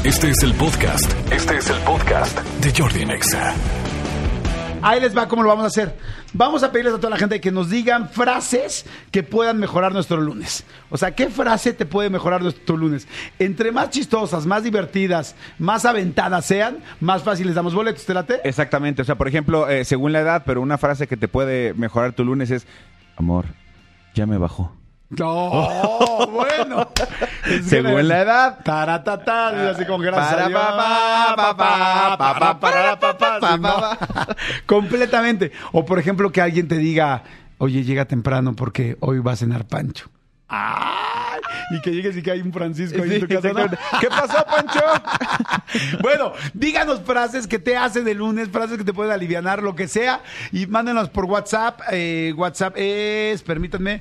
Este es el podcast. De Jordi Nexa. Ahí les va cómo lo vamos a hacer. Vamos a pedirles a toda la gente que nos digan frases que puedan mejorar nuestro lunes. O sea, ¿qué frase te puede mejorar nuestro lunes? Entre más chistosas, más divertidas, más aventadas sean, más fácil les damos boletos. ¿Te late? Exactamente. O sea, por ejemplo, según la edad, pero una frase que te puede mejorar tu lunes es: amor, ya me bajó. No, bueno. Según la edad. Taratata, así con gracias. Completamente. O por ejemplo que alguien te diga: oye, llega temprano porque hoy va a cenar Pancho. ¡Ay! Y que llegues y que hay un Francisco ahí en tu casa, ¿no? ¿Qué pasó, Pancho? Bueno, díganos frases que te hacen de lunes, frases que te pueden alivianar, lo que sea, y mándenos por WhatsApp. WhatsApp es, permítanme,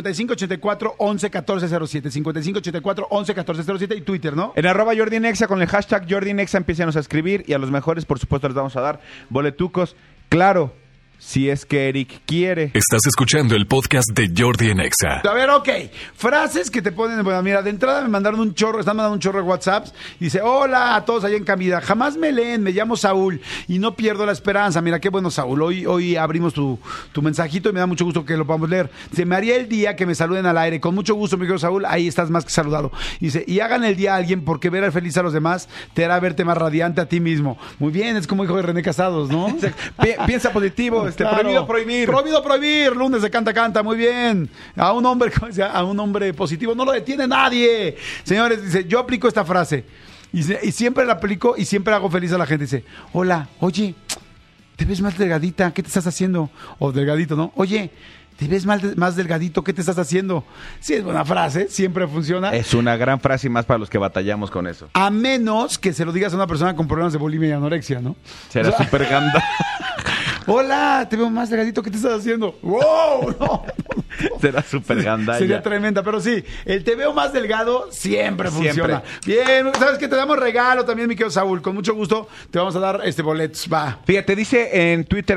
5584-111407, 5584-111407 y Twitter, ¿no? En @JordiNexa con el hashtag JordiNexa empiézanos a escribir y a los mejores, por supuesto, les vamos a dar boletucos. Claro, si es que Eric quiere. Estás escuchando el podcast de Jordi Nexa. A ver, ok. Frases que te ponen... Bueno, mira, de entrada me mandaron un chorro, están mandando un chorro de WhatsApps. Dice: hola a todos allá en Camida. Jamás me leen, me llamo Saúl y no pierdo la esperanza. Mira, qué bueno, Saúl. Hoy abrimos tu mensajito y me da mucho gusto que lo podamos leer. Se me haría el día que me saluden al aire. Con mucho gusto, mi querido Saúl. Ahí estás más que saludado. Dice: y hagan el día a alguien porque ver feliz a los demás te hará verte más radiante a ti mismo. Muy bien, es como hijo de René Casados, ¿no? Piensa positivo. Claro. Prohibido prohibir. Prohibido prohibir. Lunes de canta, muy bien. A un hombre positivo no lo detiene nadie. Señores, dice: yo aplico esta frase y siempre la aplico y siempre hago feliz a la gente. Dice: hola, oye, te ves más delgadita, ¿qué te estás haciendo? O delgadito, ¿no? Oye, te ves más delgadito, ¿qué te estás haciendo? Sí, es buena frase, siempre funciona. Es una gran frase y más para los que batallamos con eso. A menos que se lo digas a una persona con problemas de bulimia y anorexia, ¿no? Será súper ganda. Hola, te veo más delgadito, ¿qué te estás haciendo? ¡Wow! No. Será súper gandalla. Sería tremenda, pero sí, el te veo más delgado siempre funciona. Bien, ¿sabes qué? Te damos regalo también, mi querido Saúl. Con mucho gusto te vamos a dar boletos. Va. Fíjate, dice en Twitter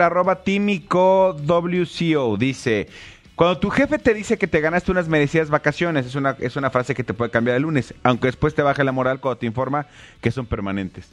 @TimicoWCO, dice: cuando tu jefe te dice que te ganaste unas merecidas vacaciones, es una frase que te puede cambiar el lunes, aunque después te baje la moral cuando te informa que son permanentes.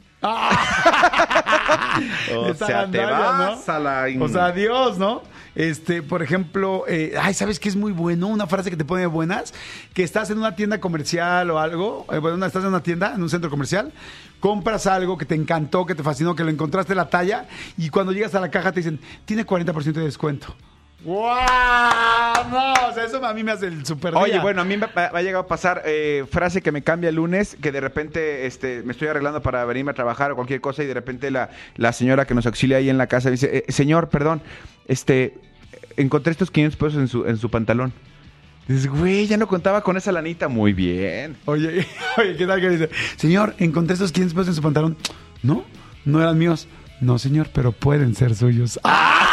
O sea, te vas, ¿no? O sea, adiós, ¿no? Por ejemplo, ¿sabes qué es muy bueno? Una frase que te pone buenas, que estás en una tienda comercial o algo, estás en una tienda, en un centro comercial, compras algo que te encantó, que te fascinó, que lo encontraste la talla, y cuando llegas a la caja te dicen: tiene 40% de descuento. ¡Wow! No, o sea, eso a mí me hace el super día. Oye, bueno, a mí me ha llegado a pasar frase que me cambia el lunes, que de repente me estoy arreglando para venirme a trabajar o cualquier cosa y de repente la señora que nos auxilia ahí en la casa dice: señor, perdón, encontré estos 500 pesos en su pantalón. Dices: güey, ya no contaba con esa lanita. Muy bien. Oye, ¿qué tal que dice? Señor, encontré estos 500 pesos en su pantalón. No, no eran míos. No, señor, pero pueden ser suyos. ¡Ah!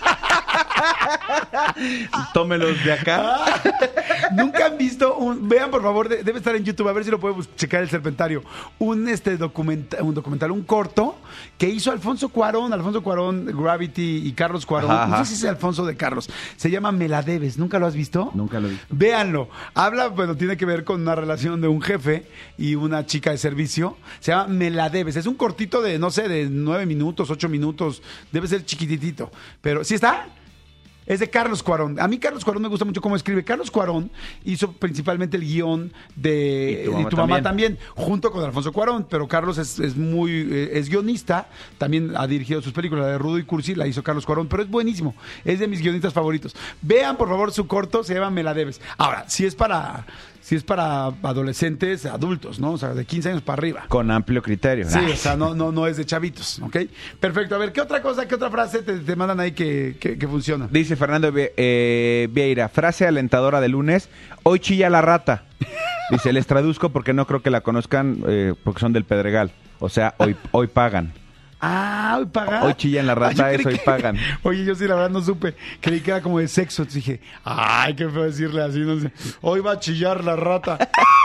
Tómelos de acá. Nunca han visto vean por favor, debe estar en YouTube, a ver si lo podemos checar, el Serpentario. Un documental, un corto que hizo Alfonso Cuarón, Gravity y Carlos Cuarón. Ajá. No sé si es Alfonso de Carlos. Se llama Me la debes. ¿Nunca lo has visto? Nunca lo he visto. Véanlo. Tiene que ver con una relación de un jefe y una chica de servicio. Se llama Me la debes. Es un cortito de, no sé, de 9 minutos, 8 minutos. Debe ser chiquititito. Pero, ¿sí está? Es de Carlos Cuarón. A mí Carlos Cuarón me gusta mucho cómo escribe. Carlos Cuarón hizo principalmente el guión de Y tu mamá también, junto con Alfonso Cuarón. Pero Carlos es guionista. También ha dirigido sus películas. La de Rudo y Cursi la hizo Carlos Cuarón. Pero es buenísimo. Es de mis guionistas favoritos. Vean, por favor, su corto. Se llama Me la debes. Ahora, si es para adolescentes, adultos, ¿no? O sea, de 15 años para arriba. Con amplio criterio. Sí, o sea, no es de chavitos, ¿ok? Perfecto. A ver, ¿qué otra frase te mandan ahí que funciona? Dice Fernando Vieira: frase alentadora de lunes: hoy chilla la rata. Dice: les traduzco porque no creo que la conozcan, porque son del Pedregal. O sea, hoy pagan. Ah, hoy pagan. Hoy chillan la rata, hoy pagan. Oye, yo sí, la verdad no supe. Creí que era como de sexo. Entonces dije: ay, qué feo decirle así. No sé. Hoy va a chillar la rata.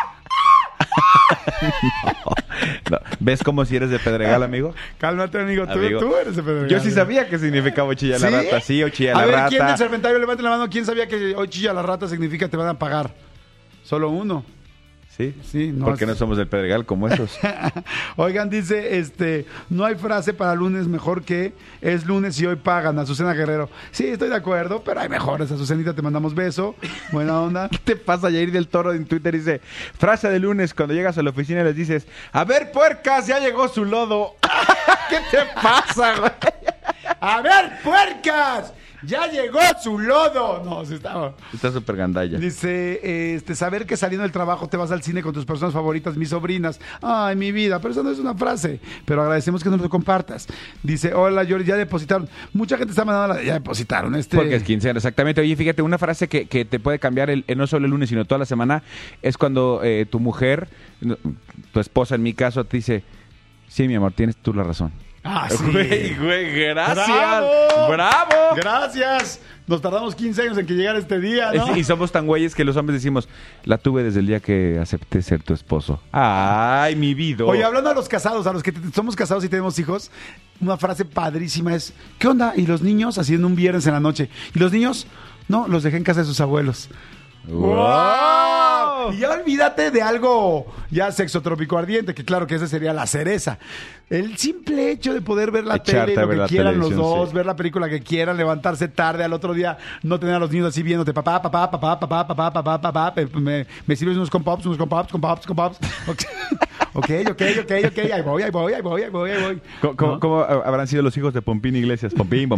No. ¿Ves como si eres de Pedregal, amigo? Cálmate, amigo. Tú eres de Pedregal. Yo sí sabía que significaba hoy chilla la rata. Sí, hoy chilla la rata. A ver, ¿quién del Serpentario? Levante la mano. ¿Quién sabía que hoy chilla la rata significa te van a pagar? Solo uno. Sí, Sí, no porque es- no somos del Pedregal como esos. Oigan, dice, no hay frase para lunes mejor que es lunes y hoy pagan, Azucena Guerrero. Sí, estoy de acuerdo, pero hay mejores. Azucenita, te mandamos beso. Buena onda. ¿Qué te pasa? Yair del Toro en Twitter dice, frase de lunes, cuando llegas a la oficina les dices, a ver, puercas, ya llegó su lodo. ¿Qué te pasa, güey? ¡A ver, puercas! ¡Ya llegó su lodo! No, sí estaba. Está súper gandalla. Dice, saber que saliendo del trabajo te vas al cine con tus personas favoritas, mis sobrinas. Ay, mi vida, pero eso no es una frase. Pero agradecemos que nos lo compartas. Dice, hola, Jordi, ya depositaron. Mucha gente está mandando ya depositaron. Porque es quincena, exactamente. Oye, fíjate, una frase que te puede cambiar no solo el lunes, sino toda la semana, es cuando tu mujer, tu esposa en mi caso, te dice, sí, mi amor, tienes tú la razón. Ah, sí. Güey, gracias. ¡Bravo! ¡Bravo! Gracias. Nos tardamos 15 años en que llegara este día, ¿no? Y somos tan güeyes que los hombres decimos, la tuve desde el día que acepté ser tu esposo. ¡Ay, mi vida! Oye, hablando a los casados, a los que somos casados y tenemos hijos, una frase padrísima es, ¿qué onda? ¿Y los niños? Así en un viernes en la noche. ¿Y los niños? No, los dejé en casa de sus abuelos. ¡Wow! Y ya olvídate de algo ya sexotrópico ardiente, que claro que esa sería la cereza. El simple hecho de poder ver la Echarte tele, a lo ver que la quieran los televisión, dos, sí. ver la película que quieran, levantarse tarde al otro día, no tener a los niños así viéndote, papá, papá, papá, papá, papá, papá, papá, me sirves unos con pops, con pops. Ok, ahí voy. ¿Cómo habrán sido los hijos de Pompín Iglesias? Pompín.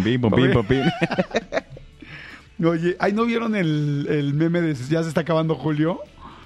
Oye, ¿ahí no vieron el meme de ya se está acabando Julio?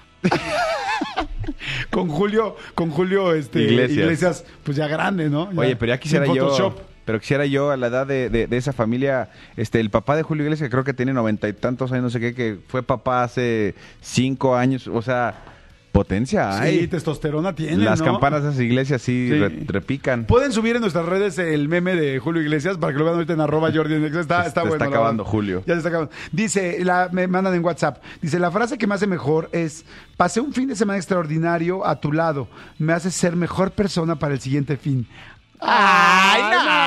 con Julio Iglesias, pues ya grande, ¿no? Oye, pero ya quisiera sin yo... Photoshop. Pero quisiera yo, a la edad de esa familia, el papá de Julio Iglesias, que creo que tiene 90 y tantos años, no sé qué, que fue papá hace 5 años, o sea, potencia hay. Sí, testosterona tiene, Las ¿no? campanas de esas iglesias sí, Sí. repican. Pueden subir en nuestras redes el meme de Julio Iglesias para que lo vean ahorita en @Jordi. Está Se bueno. está la acabando verdad. Julio. Ya se está acabando. Dice, me mandan en WhatsApp. Dice, la frase que me hace mejor es, pasé un fin de semana extraordinario a tu lado. Me hace ser mejor persona para el siguiente fin. ¡Ay,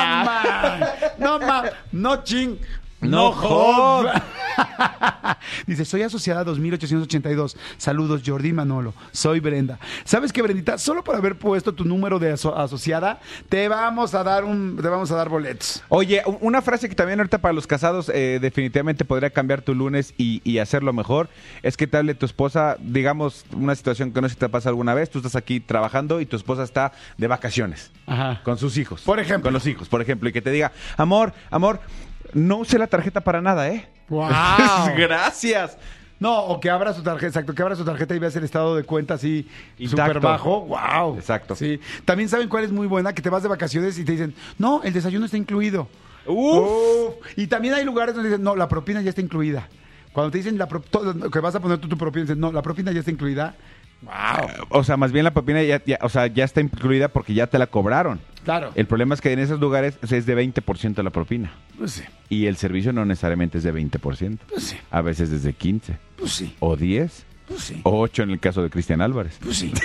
no ching! No jod. Dice, soy asociada 2882. Saludos, Jordi y Manolo. Soy Brenda. ¿Sabes qué, Brendita? Solo por haber puesto tu número de asociada, te vamos a dar boletos. Oye, una frase que también ahorita para los casados definitivamente podría cambiar tu lunes y hacerlo mejor, es que te hable tu esposa, digamos, una situación que no sé si te pasa alguna vez, tú estás aquí trabajando y tu esposa está de vacaciones Ajá. con sus hijos. Por ejemplo. Con los hijos, por ejemplo, y que te diga, amor, no use la tarjeta para nada, ¿eh? ¡Wow! Gracias. No, o que abra su tarjeta, exacto, que abra su tarjeta y veas el estado de cuenta así Intacto. súper bajo. ¡Wow! Exacto. Sí. También saben cuál es muy buena, que te vas de vacaciones y te dicen, no, el desayuno está incluido. Uf. Y también hay lugares donde dicen, no, la propina ya está incluida. Cuando te dicen que vas a poner tú tu propina, dicen, no, la propina ya está incluida. ¡Wow! O sea, más bien la propina ya está incluida porque ya te la cobraron. Claro. El problema es que en esos lugares es de 20% la propina. Pues sí, Y el servicio no necesariamente es de 20%. pues sí, A veces es de 15. pues sí, O 10. pues sí. O 8 en el caso de Cristian Álvarez. Pues sí.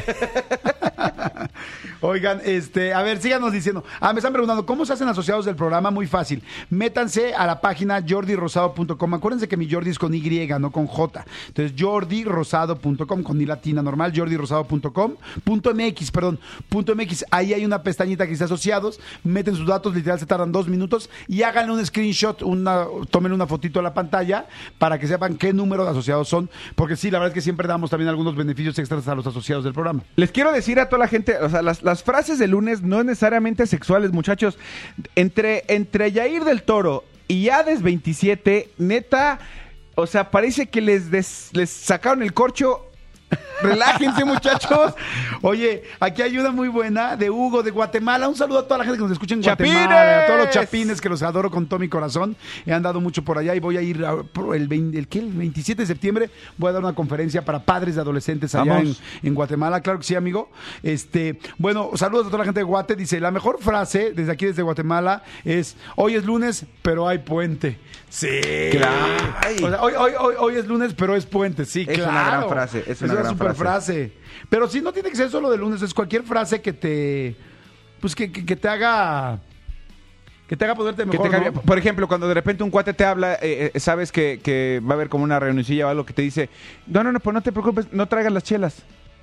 Oigan, a ver, síganos diciendo. Me están preguntando, ¿cómo se hacen asociados del programa? Muy fácil. Métanse a la página jordirosado.com. Acuérdense que mi Jordi es con Y, no con J. Entonces, jordirosado.com, con I latina normal, jordirosado.com.mx, perdón, .mx. Ahí hay una pestañita que dice asociados. Meten sus datos, literal, se tardan 2 minutos y háganle un screenshot, tomen una fotito a la pantalla para que sepan qué número de asociados son. Porque sí, la verdad es que siempre damos también algunos beneficios extras a los asociados del programa. Les quiero decir a toda la gente, o sea, las frases de lunes no necesariamente sexuales, muchachos. Entre Yair del Toro y Hades 27, neta, o sea, parece que les sacaron el corcho. Relájense, muchachos. Oye, aquí hay una muy buena de Hugo de Guatemala. Un saludo a toda la gente que nos escucha en ¡Chapines! Guatemala, a todos los chapines que los adoro con todo mi corazón. He andado mucho por allá y voy a ir el 27 de septiembre. Voy a dar una conferencia para padres de adolescentes allá en Guatemala. Claro que sí, amigo. Bueno, saludos a toda la gente de Guate. Dice, la mejor frase desde aquí, desde Guatemala, es: hoy es lunes, pero hay puente. Sí. Claro. O sea, hoy es lunes, pero es puente. Sí, Es claro. una gran frase, es una gran super frase. frase. Pero sí, no tiene que ser solo de lunes, es cualquier frase que te, pues que te haga ponerte Que mejor, te cambia. ¿no? Por ejemplo, cuando de repente un cuate te habla, sabes que va a haber como una reunioncilla o algo que te dice, no, pues no te preocupes, no traigas las chelas.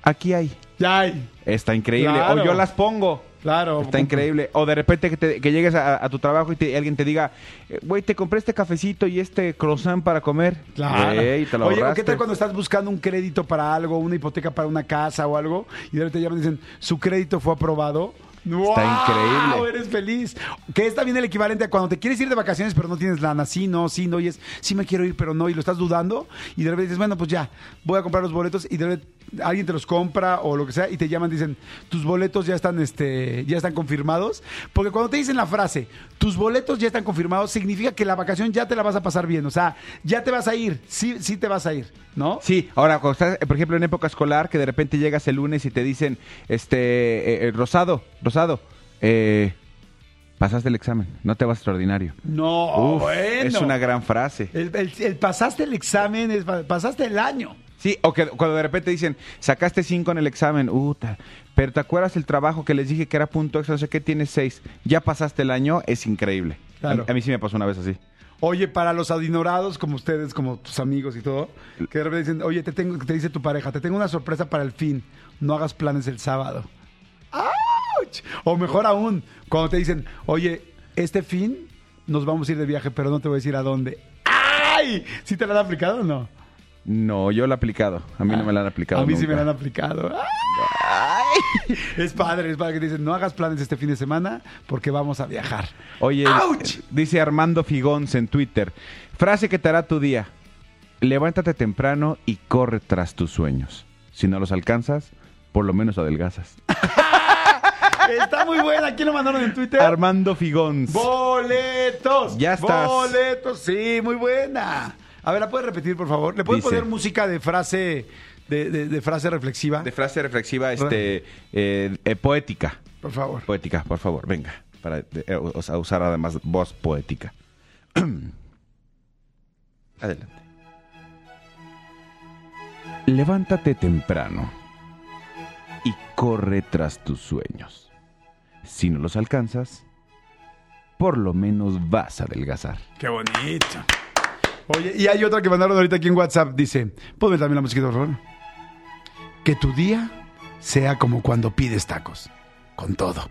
aquí hay. Ya hay. Está increíble. Claro. O yo las pongo. Claro. Está increíble. O de repente que llegues a tu trabajo y alguien te diga, güey, te compré este cafecito y este croissant para comer. Claro. Güey, te lo Oye, ¿o ahorraste. ¿qué tal cuando estás buscando un crédito para algo, una hipoteca para una casa o algo? Y de repente llaman y dicen, su crédito fue aprobado. Está increíble. Eres feliz. Que es también el equivalente a cuando te quieres ir de vacaciones pero no tienes lana. Sí, no, y es, sí me quiero ir pero no. Y lo estás dudando y de repente dices, bueno, pues ya, voy a comprar los boletos y de repente alguien te los compra o lo que sea y te llaman y dicen, tus boletos ya están confirmados. Porque cuando te dicen la frase, tus boletos ya están confirmados, significa que la vacación ya te la vas a pasar bien. O sea, ya te vas a ir. Sí te vas a ir, ¿no? Sí, ahora, cuando estás, por ejemplo, en época escolar, que de repente llegas el lunes y te dicen, Rosado, pasaste el examen, no te vas extraordinario. No, Uf, bueno. es una gran frase. El pasaste el examen, pasaste el año. Sí, o que cuando de repente dicen, sacaste 5 en el examen, pero ¿te acuerdas el trabajo que les dije que era punto extra? No sé qué, tienes 6. Ya pasaste el año, es increíble. Claro. A mí sí me pasó una vez así. Oye, para los adinorados como ustedes, como tus amigos y todo, que de repente dicen, oye, te dice tu pareja, te tengo una sorpresa para el fin, no hagas planes el sábado. ¡Auch! O mejor aún, cuando te dicen, oye, este fin nos vamos a ir de viaje, pero no te voy a decir a dónde. ¡Ay! ¿Sí te la han aplicado o no? No, yo lo he aplicado. A mí no me la han aplicado. A mí sí nunca. me la han aplicado. ¡Ay! Es padre que te dicen, no hagas planes este fin de semana porque vamos a viajar. Oye, ¡Auch! dice Armando Figons en Twitter, frase que te hará tu día, levántate temprano y corre tras tus sueños. Si no los alcanzas, por lo menos adelgazas. Está muy buena. ¿Quién lo mandaron en Twitter? Armando Figons. ¡Boletos! Ya estás. ¡Boletos! Sí, muy buena. A ver, ¿la puedes repetir, por favor? ¿Le puedes Dice, poner música de frase de frase reflexiva? De frase reflexiva, poética. Por favor. Poética, por favor, venga. Para usar además voz poética. Adelante. Levántate temprano y corre tras tus sueños. Si no los alcanzas, por lo menos vas a adelgazar. ¡Qué bonito! Oye, y hay otra que mandaron ahorita aquí en WhatsApp. Dice, ponme también la musiquita, por favor. Que tu día sea como cuando pides tacos. Con todo.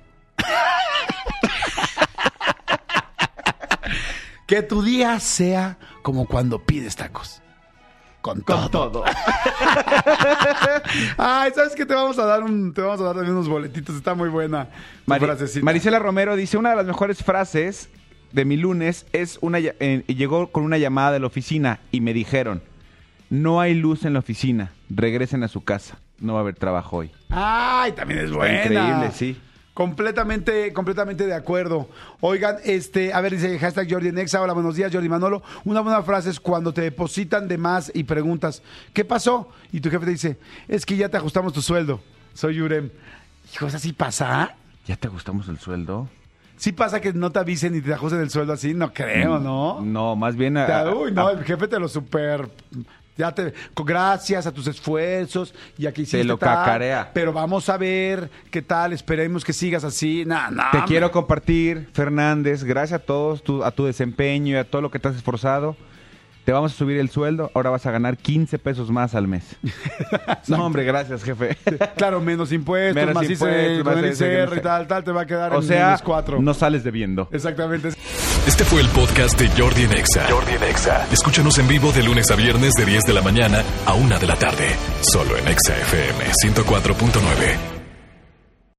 Que tu día sea como cuando pides tacos. Con todo. Ay, ¿sabes qué? Te vamos a dar también unos boletitos. Está muy buena tu frasecita. Marisela Romero dice, una de las mejores frases de mi lunes es llegó con una llamada de la oficina y me dijeron, no hay luz en la oficina, regresen a su casa, no va a haber trabajo hoy. Ay, también es buena. Increíble, sí. Completamente de acuerdo. Oigan, a ver, dice hashtag Jordi en Exa. Hola, buenos días, Jordi Manolo. Una buena frase es cuando te depositan de más y preguntas, ¿qué pasó? Y tu jefe te dice, es que ya te ajustamos tu sueldo. Soy Yurem. Hijos, ¿así pasa? ¿Ya te ajustamos el sueldo? ¿Sí pasa que no te avisen y te ajusten el sueldo así? No creo, ¿no? No, más bien... el jefe te lo gracias a tus esfuerzos y aquí hiciste te lo cacarea. Pero vamos a ver qué tal, esperemos que sigas así. Te quiero compartir, Fernández, gracias a todos, a tu desempeño y a todo lo que te has esforzado. Te vamos a subir el sueldo, ahora vas a ganar 15 pesos más al mes. No, hombre, gracias, jefe. Claro, menos impuestos, más ICR y tal, te va a quedar en menos 4. No sales debiendo. Exactamente. Este fue el podcast de Jordi en Exa. Escúchanos en vivo de lunes a viernes de 10 de la mañana a 1 de la tarde. Solo en Exa FM 104.9.